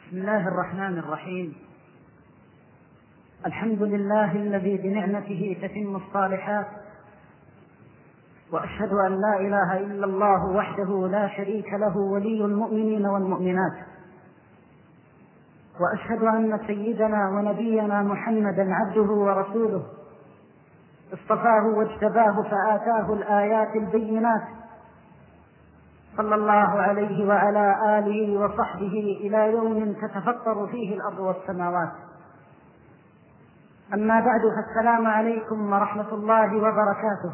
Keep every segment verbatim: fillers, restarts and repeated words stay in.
بسم الله الرحمن الرحيم. الحمد لله الذي بنعمته تتم الصالحات، وأشهد أن لا إله إلا الله وحده لا شريك له ولي المؤمنين والمؤمنات، وأشهد أن سيدنا ونبينا محمدا عبده ورسوله اصطفاه واجتباه فآتاه الآيات البينات، صلى الله عليه وعلى آله وصحبه إلى يوم تتفطر فيه الأرض والسماوات. أما بعد، فالسلام عليكم ورحمة الله وبركاته.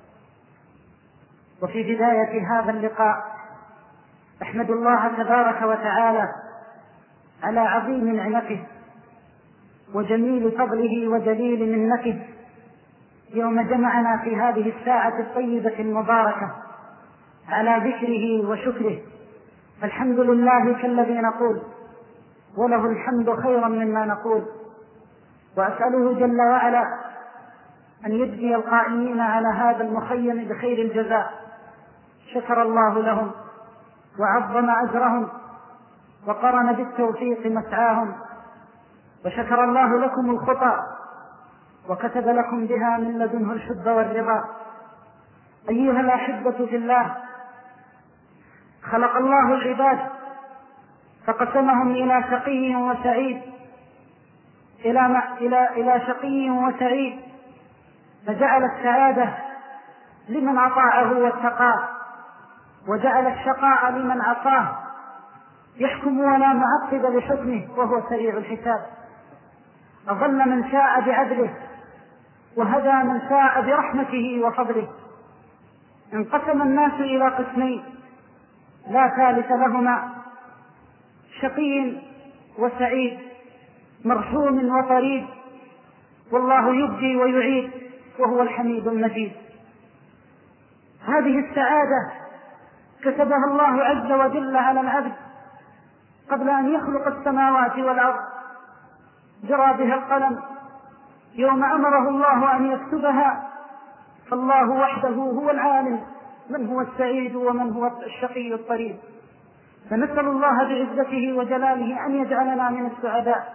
وفي بداية هذا اللقاء أحمد الله تبارك وتعالى على عظيم نعمته وجميل فضله ودليل منته يوم جمعنا في هذه الساعة الطيبة المباركة على ذكره وشكره. فالحمد لله كالذي نقول، وله الحمد خيرا مما نقول. وأسأله جل وعلا أن يجزي القائمين على هذا المخيم بخير الجزاء. شكر الله لهم وعظم أجرهم وقرن بالتوفيق مسعاهم، وشكر الله لكم الخطى وكتب لكم بها من لدنه الحب والرضا. أيها الأحبة في الله، خلق الله العباد فقسمهم إلى شقي وسعيد، إلى, ما إلى, إلى شقي وسعيد، فجعل السعادة لمن أطاعه واتقاه، وجعل الشقاء لمن عصاه، يحكم ولا معقب لحكمه وهو سريع الحساب. أضل من شاء بعدله وهدى من شاء برحمته وفضله. انقسم الناس إلى قسمين لا ثالث لهما، شقي وسعيد، مرحوم وطريد، والله يبدي ويعيد وهو الحميد المجيد. هذه السعادة كتبها الله عز وجل على العبد قبل أن يخلق السماوات والأرض، جرى بها القلم يوم أمره الله أن يكتبها. فالله وحده هو العالم من هو السعيد ومن هو الشقي الطريد. فنسأل الله بعزته وجلاله أن يجعلنا من السعداء.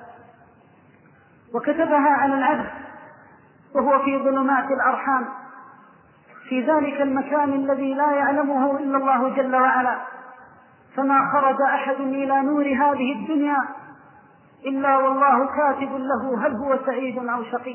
وكتبها على العبد وهو في ظلمات الأرحام، في ذلك المكان الذي لا يعلمه إلا الله جل وعلا. فما خرج أحد إلى نور هذه الدنيا إلا والله كاتب له هل هو سعيد أو شقي.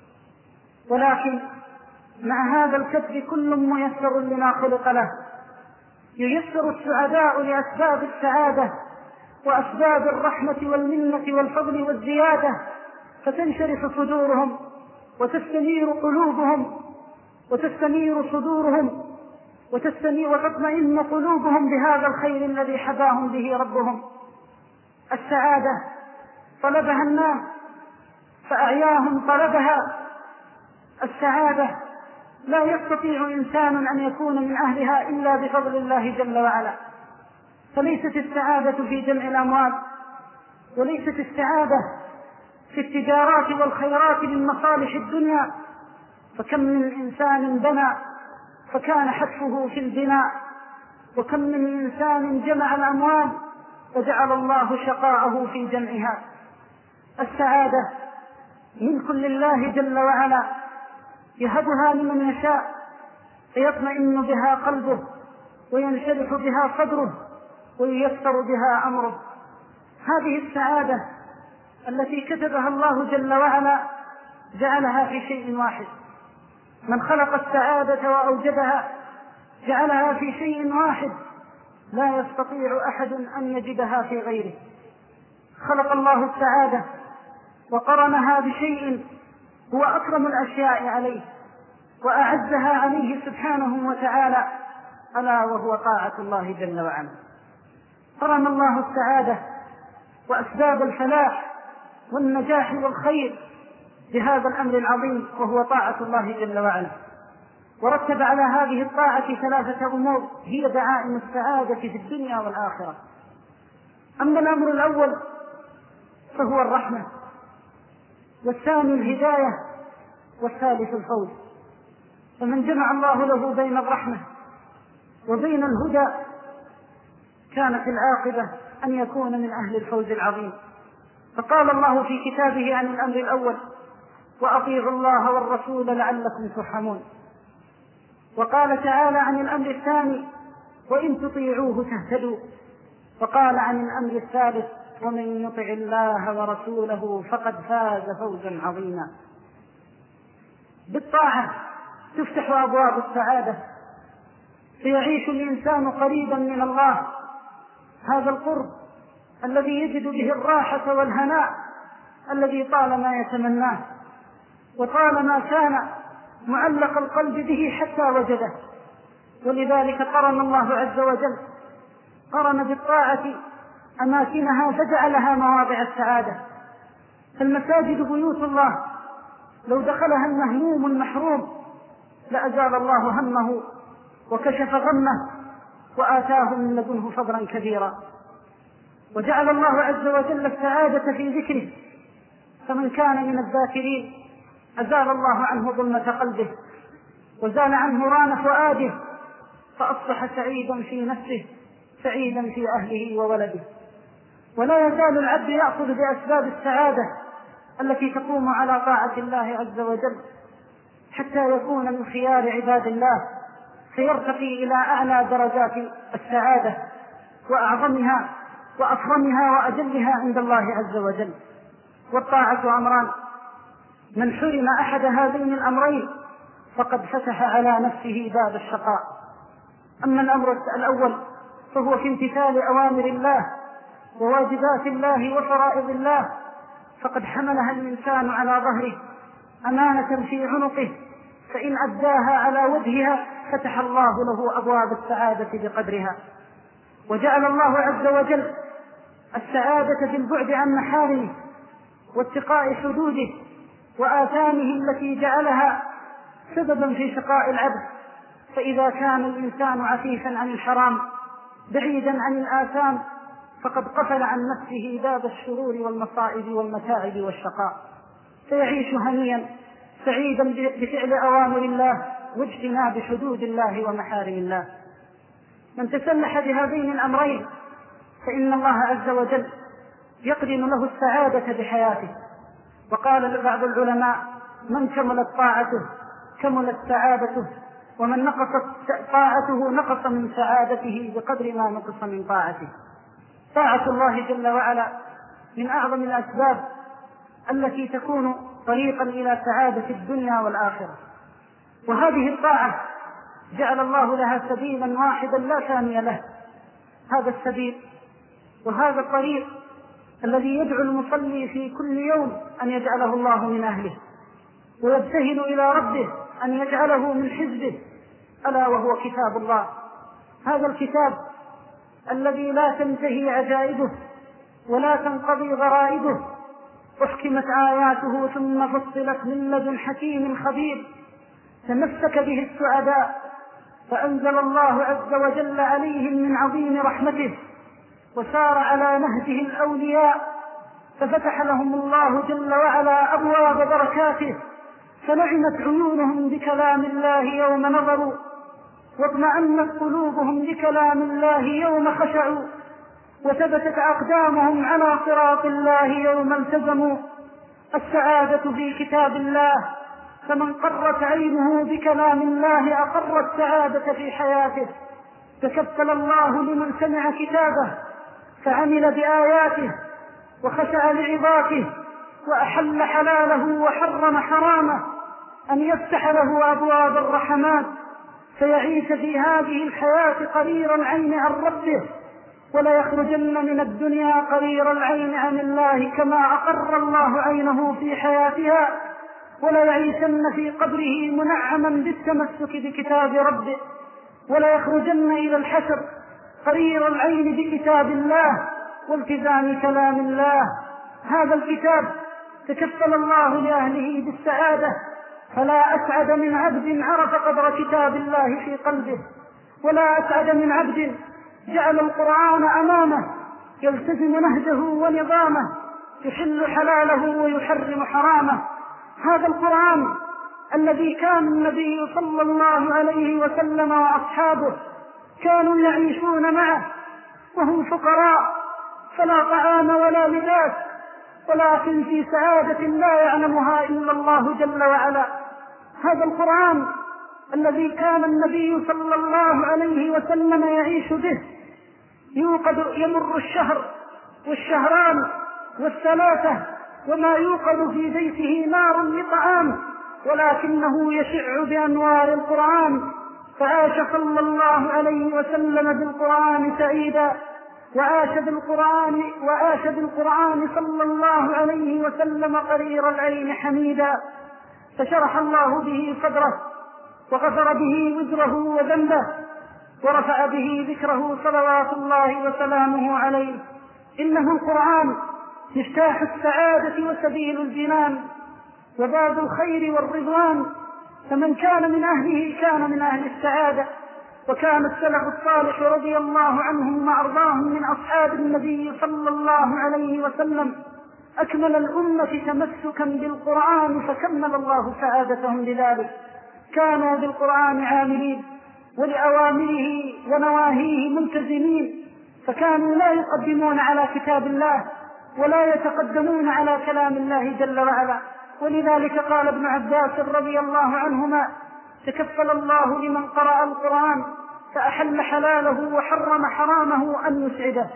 ولكن مع هذا الكتب كل ميسر لما خلق له. ييسر السعداء لأسباب السعادة وأسباب الرحمة والمنة والفضل والزيادة، فتنشرح صدورهم وتستنير قلوبهم وتستنير صدورهم وتستنير وتطمئن قلوبهم بهذا الخير الذي حباهم به ربهم. السعادة طلبها الناس فأعياهم طلبها. السعادة لا يستطيع إنسان أن يكون من أهلها إلا بفضل الله جل وعلا. فليست السعادة في جمع الأموال، وليست السعادة في التجارات والخيرات من مصالح الدنيا. فكم من إنسان بنى فكان حتفه في البناء، وكم من إنسان جمع الأموال وجعل الله شقاءه في جمعها. السعادة ملك لله جل وعلا، يهبها لمن يشاء فيطمئن بها قلبه وينشرح بها صدره وييسر بها أمره. هذه السعادة التي كتبها الله جل وعلا جعلها في شيء واحد. من خلق السعادة وأوجدها جعلها في شيء واحد لا يستطيع أحد أن يجدها في غيره. خلق الله السعادة وقرنها بشيء هو أكرم الأشياء عليه وأعزها عليه سبحانه وتعالى، ألا وهو طاعة الله جل وعلا. قرن الله السعادة وأسباب الفلاح والنجاح والخير بهذا الأمر العظيم وهو طاعة الله جل وعلا. ورتب على هذه الطاعة ثلاثة أمور هي دعائم السعادة في الدنيا والآخرة. أما الأمر الأول فهو الرحمة، والثاني الهداية، والثالث الفوز. فمن جمع الله له بين الرحمة وبين الهدى كانت العاقبة أن يكون من أهل الفوز العظيم. فقال الله في كتابه عن الأمر الأول: وأطيعوا الله والرسول لعلكم ترحمون. وقال تعالى عن الأمر الثاني: وإن تطيعوه تهتدوا. وقال عن الأمر الثالث: ومن يطع الله ورسوله فقد فاز فوزا عظيما. بالطاعة تفتح أبواب السعادة، فيعيش الإنسان قريبا من الله، هذا القرب الذي يجد به الراحة والهناء الذي طالما يتمناه وطالما كان معلق القلب به حتى وجده. ولذلك قرن الله عز وجل قرن بالطاعة أماكنها فجعلها مواضع السعادة. فالمساجد بيوت الله، لو دخلها المهموم المحروم لأزال الله همه وكشف غمه وآتاه من لدنه فضلا كبيرا. وجعل الله عز وجل السعادة في ذكره، فمن كان من الذاكرين أزال الله عنه ظلمة قلبه وزال عنه ران فؤاده، فأصبح سعيدا في نفسه سعيدا في أهله وولده. ولا يزال العبد يأخذ بأسباب السعادة التي تقوم على طاعة الله عز وجل حتى يكون من خيار عباد الله، فيرتقي إلى أعلى درجات السعادة وأعظمها وأكرمها وأجلها عند الله عز وجل. والطاعة أمران، من حرم أحد هذين الأمرين فقد فتح على نفسه باب الشقاء. أما الأمر الأول فهو في امتثال أوامر الله وواجبات الله وفرائض الله، فقد حملها الإنسان على ظهره أمانة في عنقه، فإن أداها على وجهها فتح الله له أبواب السعادة بقدرها. وجعل الله عز وجل السعادة في البعد عن محارمه واتقاء حدوده وآثامه التي جعلها سببا في شقاء العبد. فإذا كان الإنسان عفيفا عن الحرام بعيدا عن الآثام فقد قفل عن نفسه باب الشرور والمصائب والمتاعب والشقاء، فيعيش هنيا سعيدا بفعل أوامر الله واجتناب حدود الله ومحارم الله. من تسلح بهذين الأمرين فإن الله عز وجل يقرن له السعادة بحياته. وقال بعض العلماء: من كملت طاعته كملت سعادته، ومن نقصت طاعته نقص من سعادته بقدر ما نقص من طاعته. طاعة الله جل وعلا من أعظم الأسباب التي تكون طريقا إلى سعادة الدنيا والآخرة، وهذه الطاعة جعل الله لها سبيلا واحدا لا ثاني له. هذا السبيل وهذا الطريق الذي يدعو المصلي في كل يوم أن يجعله الله من أهله، ويبتهل إلى ربه أن يجعله من حزبه، ألا وهو كتاب الله. هذا الكتاب الذي لا تنتهي عجائبه ولا تنقضي غرائبه، أحكمت آياته ثم فصلت من لدن حكيم خبير، تمسك به السعداء فأنزل الله عز وجل عليهم من عظيم رحمته، وسار على نهجه الأولياء ففتح لهم الله جل وعلا أبواب بركاته، فنعمت عيونهم بكلام الله يوم نظروا، واطمأنت قلوبهم بكلام الله يوم خشعوا، وثبتت أقدامهم على صراط الله يوم التزموا. السعادة في كتاب الله، فمن قرت عينه بكلام الله أقر السعادة في حياته. تكفل الله لمن سمع كتابه فعمل بآياته وخشع لعظاته وأحل حلاله وحرم حرامه أن يفتح له أبواب الرحمات، فيعيش في هذه الحياة قرير العين عن ربه، ولا يخرجن من الدنيا قرير العين عن الله كما أقر الله عينه في حياتها، ولا يعيشن في قبره منعما بالتمسك بكتاب ربه، ولا يخرجن إلى الحشر قرير العين بكتاب الله والتزام كلام الله. هذا الكتاب تكفل الله لأهله بالسعادة، فلا أسعد من عبد عرف قدر كتاب الله في قلبه، ولا أسعد من عبد جعل القرآن أمامه يلتزم نهجه ونظامه، يحل حلاله ويحرم حرامه. هذا القرآن الذي كان النبي صلى الله عليه وسلم وأصحابه كانوا يعيشون معه وهم فقراء فلا طعام ولا لباس، ولكن في سعادة لا يعلمها إلا الله جل وعلا. هذا القرآن الذي كان النبي صلى الله عليه وسلم يعيش به، يوقد يمر الشهر والشهران والثلاثة وما يوقد في بيته نار لطعام، ولكنه يشع بأنوار القرآن، فعاش صلى الله عليه وسلم بالقرآن سعيدا، وعاش بالقرآن وعاش بالقرآن صلى الله عليه وسلم قرير العين حميدا، فشرح الله به صدره وغفر به وزره وذنبه ورفع به ذكره صلوات الله وسلامه عليه. إنه القرآن مفتاح السعادة وسبيل الجنان وباب الخير والرضوان، فمن كان من أهله كان من أهل السعادة. وكان السلف الصالح رضي الله عنهم وأرضاهم من أصحاب النبي صلى الله عليه وسلم أكمل الأمة تمسكا بالقرآن، فكمل الله سعادتهم بذلك. كانوا بالقرآن عاملين ولأوامره ونواهيه ملتزمين، فكانوا لا يقدمون على كتاب الله ولا يتقدمون على كلام الله جل وعلا. ولذلك قال ابن عباس رضي الله عنهما: تكفل الله لمن قرأ القرآن فأحل حلاله وحرم حرامه أن يسعده.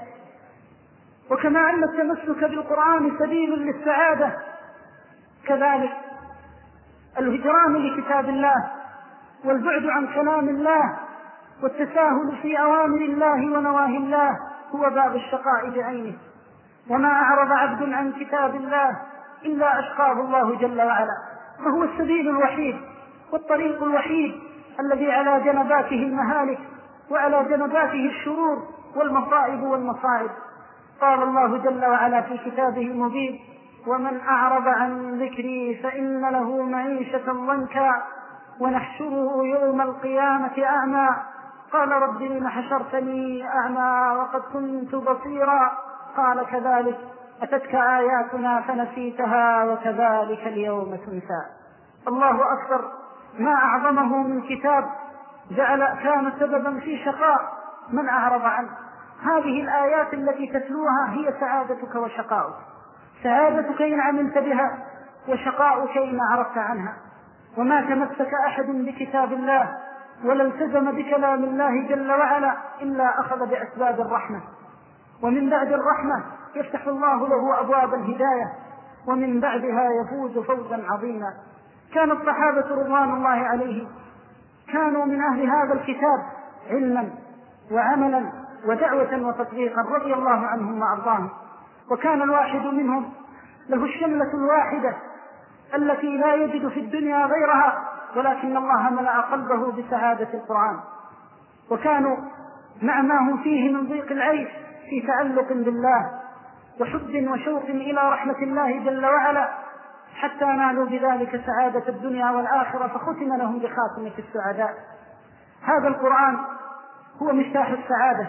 وكما أن التمسك بالقرآن سبيل للسعادة، كذلك الهجران لكتاب الله والبعد عن كلام الله والتساهل في أوامر الله ونواهي الله هو باب الشقاء بعينه. وما أعرض عبد عن كتاب الله إلا أشقاه الله جل وعلا، فهو السبيل الوحيد والطريق الوحيد الذي على جنباته المهالك وعلى جنباته الشرور والمصائب والمصائب. قال الله جل وعلا في كتابه المبين: ومن أعرض عن ذكري فإن له معيشة ضنكا ونحشره يوم القيامة أعمى قال رب لم حشرتني أعمى وقد كنت بصيرا قال كذلك أتتك آياتنا فنسيتها وكذلك اليوم تنسى. الله أكبر، ما أعظمه من كتاب جعل كان سببا في شقاء من أعرض عنه. هذه الآيات التي تتلوها هي سعادتك وشقاؤك، سعادتك إن عملت بها وشقاؤك إن أعرضت عنها. وما تمسك أحد بكتاب الله ولا التزم بكلام الله جل وعلا إلا أخذ بأسباب الرحمة، ومن بعد الرحمة يفتح الله له أبواب الهداية، ومن بعدها يفوز فوزا عظيما. كان الصحابة رضوان الله عليهم كانوا من أهل هذا الكتاب علما وعملا ودعوة وتطبيقا رضي الله عنهم وأرضاهم. وكان الواحد منهم له الشملة الواحدة التي لا يجد في الدنيا غيرها، ولكن الله ملأ قلبه بسعادة القرآن. وكانوا مع ما هم فيه من ضيق العيش في تعلق بالله وحب وشوق إلى رحمة الله جل وعلا، حتى نالوا بذلك سعادة الدنيا والآخرة، فختم لهم بخاتمة السعداء. هذا القرآن هو مفتاح السعادة،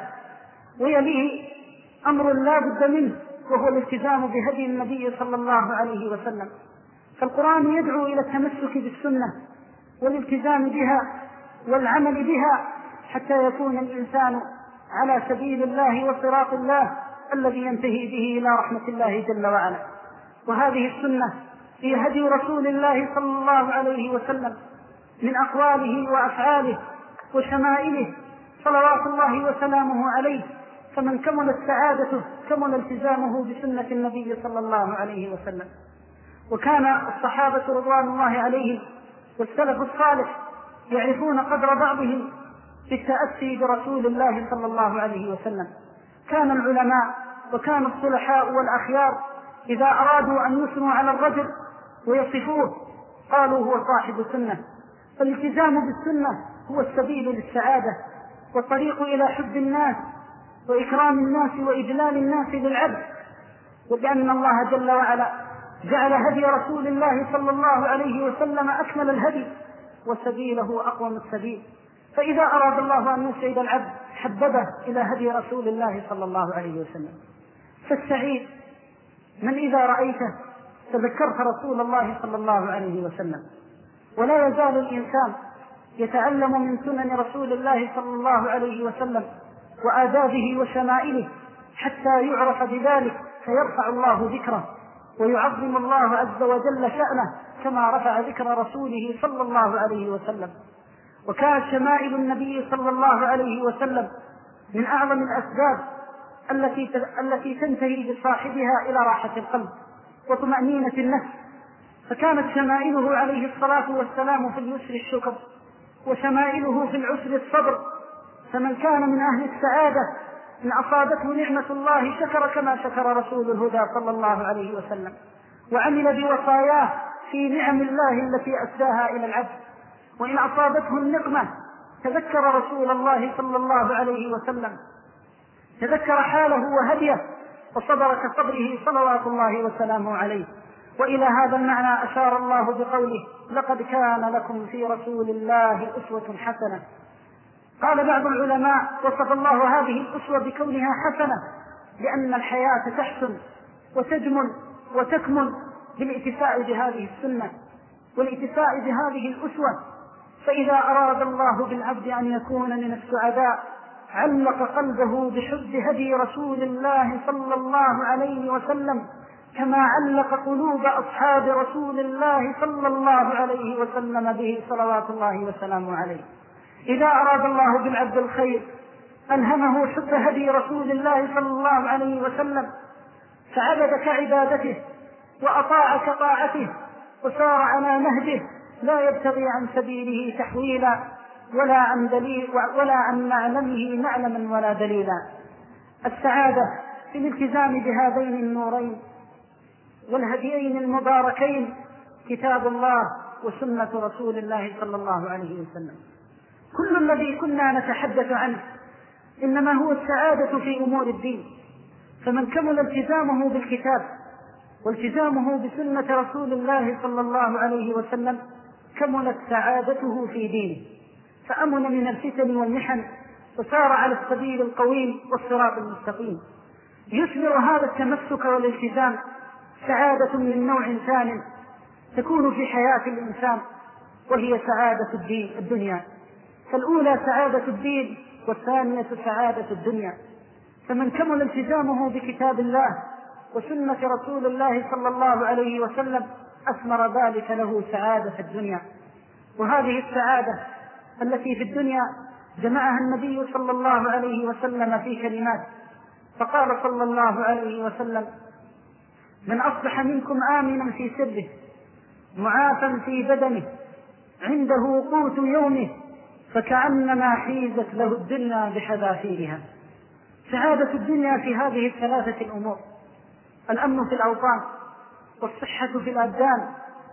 ويليه أمر لا بد منه وهو الالتزام بهدي النبي صلى الله عليه وسلم. فالقرآن يدعو إلى التمسك بالسنة والالتزام بها والعمل بها حتى يكون الإنسان على سبيل الله وصراط الله الذي ينتهي به إلى رحمة الله جل وعلا. وهذه السنة هي هدي رسول الله صلى الله عليه وسلم من أقواله وأفعاله وشمائله صلوات الله وسلامه عليه. فمن كملت سعادته كمل التزامه بسنة النبي صلى الله عليه وسلم. وكان الصحابة رضوان الله عليهم والسلف الصالح يعرفون قدر بعضهم بالتأسي برسول الله صلى الله عليه وسلم. كان العلماء وكان الصلحاء والأخيار إذا أرادوا أن يثنوا على الرجل ويصفوه قالوا هو صاحب سنة. فالالتزام بالسنة هو السبيل للسعادة والطريق إلى حب الناس وإكرام الناس وإجلال الناس للعبد. وبأن الله جل وعلا جعل هدي رسول الله صلى الله عليه وسلم أكمل الهدي وسبيله أقوم السبيل. فإذا أراد الله أن يسعد العبد حببه إلى هدي رسول الله صلى الله عليه وسلم. فالسعيد من إذا رأيته تذكرت رسول الله صلى الله عليه وسلم. ولا يزال الإنسان يتعلم من سنن رسول الله صلى الله عليه وسلم وآدابه وشمائله حتى يعرف بذلك فيرفع الله ذكره ويعظم الله عز وجل شأنه كما رفع ذكر رسوله صلى الله عليه وسلم. وكانت شمائل النبي صلى الله عليه وسلم من أعظم الأسباب التي التي تنتهي بصاحبها إلى راحة القلب وطمأنينة النفس. فكانت شمائله عليه الصلاة والسلام في اليسر الشكر، وشمائله في العسر الصبر. فمن كان من أهل السعادة إن أصابته نعمة الله شكر كما شكر رسول الهدى صلى الله عليه وسلم، وعمل بوصاياه في نعم الله التي أسداها إلى العبد. وإن أصابته النقمة تذكر رسول الله صلى الله عليه وسلم، تذكر حاله وهديه وصبر كصبره صلوات الله وسلامه عليه. وإلى هذا المعنى أشار الله بقوله: لقد كان لكم في رسول الله أسوة حسنة. قال بعض العلماء: وصف الله هذه الأسوة بكونها حسنة لأن الحياة تحسن وتجمل وتكمل بالاتفاء بهذه السنة والاتفاء بهذه الأسوة. فإذا أراد الله بالعبد أن يكون من السعداء علق قلبه بحب هدي رسول الله صلى الله عليه وسلم، كما علق قلوب أصحاب رسول الله صلى الله عليه وسلم به صلوات الله وسلامه عليه. إذا أراد الله بالعبد الخير ألهمه حب هدي رسول الله صلى الله عليه وسلم، فعبد كعبادته وأطاع كطاعته وسار على نهجه لا يبتغي عن سبيله تحويلا ولا عن دليل ولا عن معلمه معلما ولا دليلا. السعادة في الالتزام بهذين النورين والهديين المباركين كتاب الله وسنة رسول الله صلى الله عليه وسلم. كل الذي كنا نتحدث عنه إنما هو السعادة في أمور الدين. فمن كمل التزامه بالكتاب والتزامه بسنة رسول الله صلى الله عليه وسلم كملت سعادته في دينه، فأمن من الفتن والمحن وسار على السبيل القويم والصراط المستقيم. يثمر هذا التمسك والالتزام سعادة من نوع ثاني تكون في حياة الإنسان، وهي سعادة الدين الدنيا. فالأولى سعادة الدين والثانية سعادة الدنيا. فمن كمل التزامه بكتاب الله وسنة رسول الله صلى الله عليه وسلم أثمر ذلك له سعادة الدنيا. وهذه السعادة التي في الدنيا جمعها النبي صلى الله عليه وسلم في كلمات، فقال صلى الله عليه وسلم: من أصبح منكم آمنا في سره معافا في بدنه عنده قوت يومه فكأنما حيزت له الدنيا بحذافيرها. سعادة الدنيا في هذه الثلاثة الأمور: الأمن في الأوطان، والصحة في الأبدان،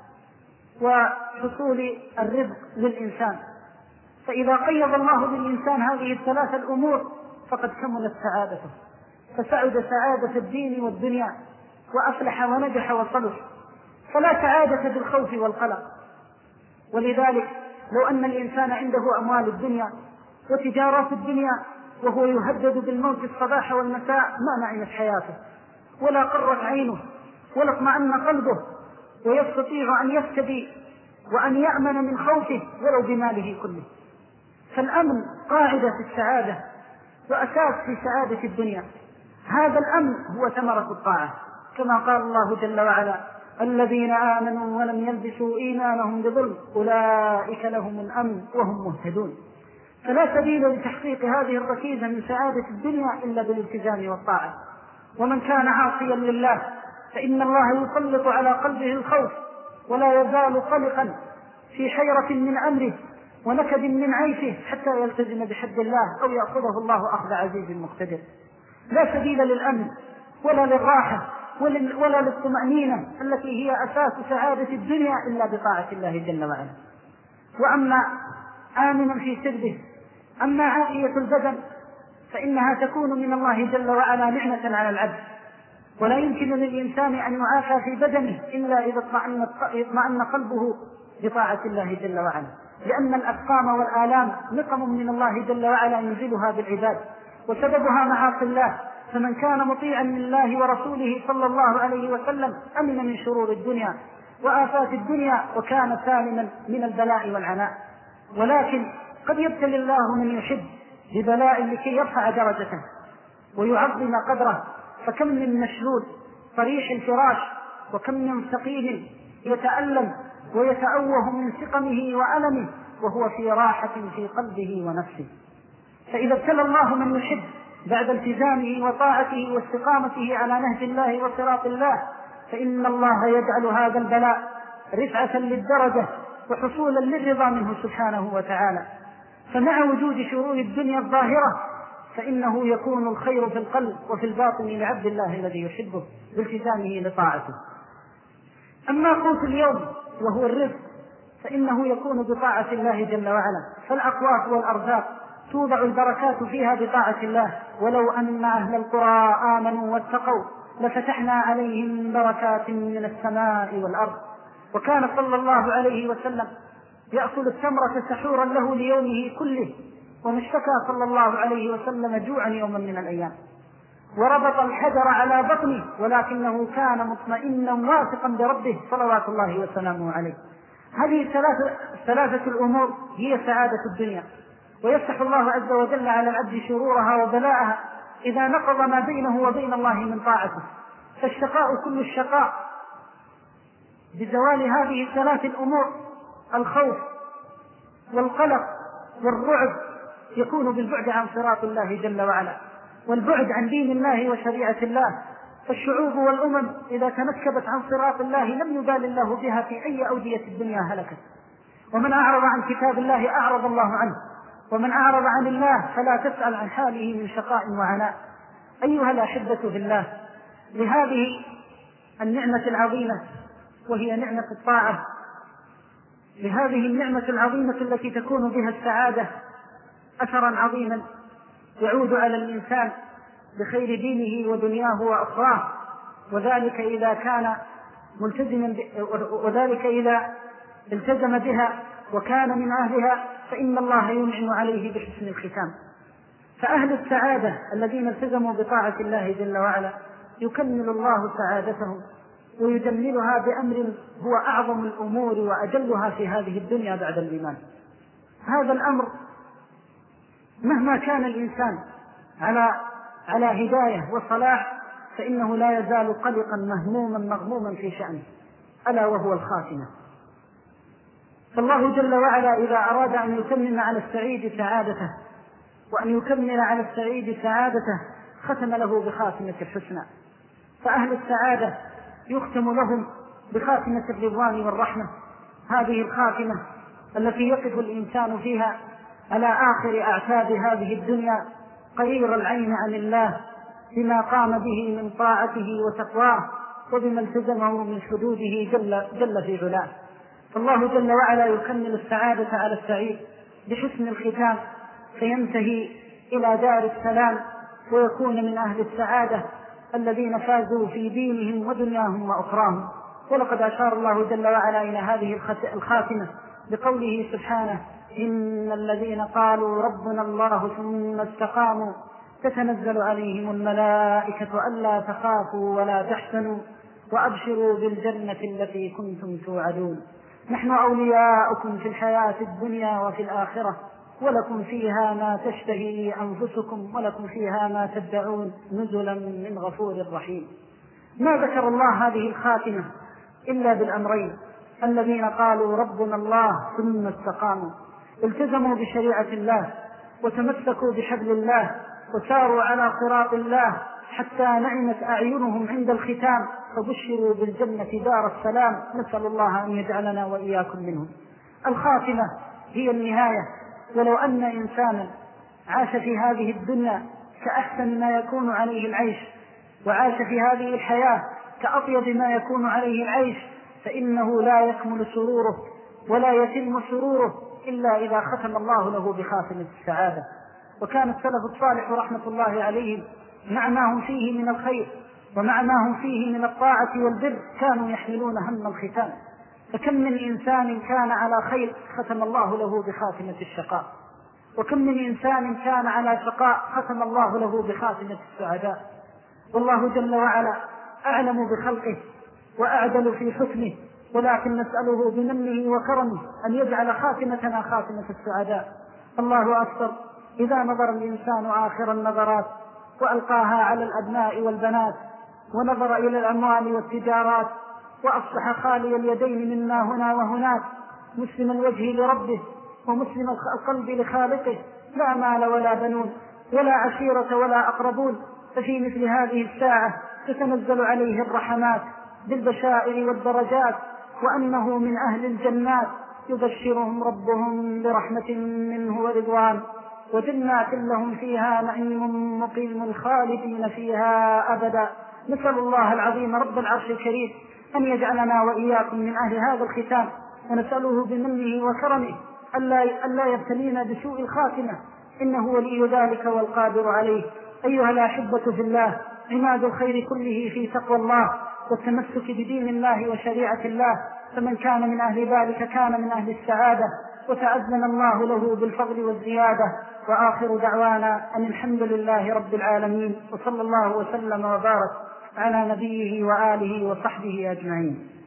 وحصول الرزق للإنسان. فإذا قيض الله للإنسان هذه الثلاثة الأمور فقد كملت سعادته، فسعد سعادة الدين والدنيا وأفلح ونجح وصلح. فلا سعادة بالخوف والقلق. ولذلك لو أن الإنسان عنده أموال الدنيا وتجارات الدنيا وهو يهدد بالموت الصباح والمساء ما نعمت حياته ولا قرت عينه ولا اطمأن قلبه، ويستطيع أن يفتدي وأن يأمن من خوفه ولو بماله كله. فالأمن قاعدة في السعادة وأساس في سعادة الدنيا. هذا الأمن هو ثمرة الطاعة، كما قال الله جل وعلا: الذين آمنوا ولم يلبسوا إيمانهم بظلم أولئك لهم الأمن وهم مهتدون. فلا سبيل لتحقيق هذه الركيزة من سعادة الدنيا إلا بالالتزام والطاعة. ومن كان عاصيا لله فإن الله يسلط على قلبه الخوف ولا يزال قلقا في حيرة من أمره ونكد من عيشه حتى يلتزم بحد الله أو يأخذه الله أخذ عزيز مقتدر. لا سبيل للأمن ولا للراحة ولا للطمأنينة التي هي أساس سعادة الدنيا إلا بطاعة الله جل وعلا. وأما آمنا في سربه، أما عافية البدن فإنها تكون من الله جل وعلا نعمة على العبد، ولا يمكن للإنسان أن يعافى في بدنه إلا إذا اطمأن قلبه بطاعة الله جل وعلا، لأن الأسقام والآلام نقم من الله جل وعلا ينزلها بالعباد وسببها معاصي الله. فمن كان مطيعا لله ورسوله صلى الله عليه وسلم أمن من شرور الدنيا وآفات الدنيا وكان سالما من البلاء والعناء. ولكن قد يبتلي الله من يحب ببلاء لكي يرفع درجته، ويعظم قدره. فكم من مشلول طريح الفراش، وكم من سقيم يتألم ويتأوه من سقمه وألمه وهو في راحة في قلبه ونفسه. فإذا ابتلى الله من يحب بعد التزامه وطاعته واستقامته على نهج الله وصراط الله، فإن الله يجعل هذا البلاء رفعة للدرجة وحصولا للرضا منه سبحانه وتعالى. فمع وجود شرور الدنيا الظاهرة فإنه يكون الخير في القلب وفي الباطن لعبد الله الذي يحبه بالتزامه لطاعته. أما قوت اليوم وهو الرزق فإنه يكون بطاعة الله جل وعلا، فالأقوات والأرزاق توضع البركات فيها بطاعة الله. ولو أن أهل القرى آمنوا واتقوا لفتحنا عليهم بركات من السماء والأرض. وكان صلى الله عليه وسلم يأكل التمرة سحورا له ليومه كله، وما اشتكى صلى الله عليه وسلم جوعا يوما من الأيام، وربط الحجر على بطنه ولكنه كان مطمئنا واثقا بربه صلوات الله وسلامه عليه. هذه الثلاثة, الثلاثة الأمور هي سعادة الدنيا، ويفتح الله عز وجل على العبد شرورها وبلاءها إذا نقض ما بينه وبين الله من طاعته. فالشقاء كل الشقاء بزوال هذه الثلاث الأمور، الخوف والقلق والرعب، يكون بالبعد عن صراط الله جل وعلا والبعد عن دين الله وشريعة الله. فالشعوب والأمم إذا تنكبت عن صراط الله لم يبال الله بها في أي أودية الدنيا هلكت. ومن أعرض عن كتاب الله أعرض الله عنه، ومن أعرض عن الله فلا تسأل عن حاله من شقاء وعناء. أيها الأحبة في الله، لهذه النعمة العظيمة وهي نعمة الطاعة، لهذه النعمة العظيمة التي تكون بها السعادة أثرا عظيما يعود على الإنسان بخير دينه ودنياه وأخراه، وذلك إذا كان ملتزما وذلك إذا التزم بها وكان من أهلها فإن الله ينعم عليه بحسن الختام. فأهل السعادة الذين التزموا بطاعة الله جل وعلا يكمل الله سعادتهم ويجملها بأمر هو أعظم الأمور وأجلها في هذه الدنيا بعد الإيمان. هذا الأمر مهما كان الإنسان على على هداية وصلاح فإنه لا يزال قلقا مهموما مغموما في شأنه، ألا وهو الخاتمة. فالله جل وعلا إذا أراد أن يتمم على السعيد سعادته وأن يكمل على السعيد سعادته ختم له بخاتمة الحسنى. فأهل السعادة يختم لهم بخاتمة الرضوان والرحمة، هذه الخاتمة التي يقف الإنسان فيها على آخر أعتاب هذه الدنيا قرير العين عن الله بما قام به من طاعته وتقواه وبما التزمه من حدوده جل, جل في علاه. فالله جل وعلا يكمل السعادة على السعيد بحسن الختام فينتهي إلى دار السلام ويكون من أهل السعادة الذين فازوا في دينهم ودنياهم وأخراهم. ولقد أشار الله جل وعلا إلى هذه الخاتمة بقوله سبحانه: إن الذين قالوا ربنا الله ثم استقاموا تتنزل عليهم الملائكة ألا تخافوا ولا تحزنوا وأبشروا بالجنة التي كنتم توعدون نحن أولياؤكم في الحياة الدنيا وفي الآخرة ولكم فيها ما تشتهي أنفسكم ولكم فيها ما تدعون نزلا من غفور رحيم. ما ذكر الله هذه الخاتمة إلا بالأمرين: الذين قالوا ربنا الله ثم استقاموا، التزموا بشريعة الله وتمسكوا بحبل الله وساروا على صراط الله حتى نعمت أعينهم عند الختام فبشروا بالجنة دار السلام. نسأل الله أن يجعلنا وإياكم منهم. الخاتمة هي النهاية، ولو أن إنسانا عاش في هذه الدنيا كأحسن ما يكون عليه العيش وعاش في هذه الحياة كأطيب ما يكون عليه العيش فإنه لا يكمل سروره ولا يتم سروره إلا إذا ختم الله له بخاتمة السعادة. وكان السلف الصالح رحمة الله عليهم مع ما هم فيه من الخير ومع ما هم فيه من الطاعة والبر كانوا يحملون هم الختام. فكم من إنسان كان على خير ختم الله له بخاتمة الشقاء، وكم من إنسان كان على شقاء ختم الله له بخاتمة السعداء. والله جل وعلا أعلم بخلقه وأعدل في حكمه، ولكن نسأله بمنه وكرمه أن يجعل خاتمتنا خاتمة السعداء. الله أكبر، إذا نظر الإنسان آخر النظرات وألقاها على الأبناء والبنات ونظر إلى الأموال والتجارات وأصبح خالي اليدين مما هنا وهناك، مسلم الوجه لربه ومسلم القلب لخالقه، لا مال ولا بنون ولا عشيرة ولا أقربون. ففي مثل هذه الساعة تتنزل عليه الرحمات بالبشائر والدرجات، وأنه من أهل الجنات، يبشرهم ربهم برحمة منه ورضوان وجنات لهم فيها نعيم مقيم خالدين فيها أبدا. نسأل الله العظيم رب العرش الكريم أن يجعلنا وإياكم من أهل هذا الختام، ونسأله بمنه وكرمه ألا يبتلينا بسوء الخاتمة، إنه ولي ذلك والقادر عليه. أيها الأحبة في الله، عماد الخير كله في تقوى الله والتمسك بدين الله وشريعة الله، فمن كان من أهل ذلك كان من أهل السعادة، وتعزنا الله له بالفضل والزيادة. وآخر دعوانا أن الحمد لله رب العالمين، وصلى الله وسلم وبارك على نبيه وآله وصحبه أجمعين.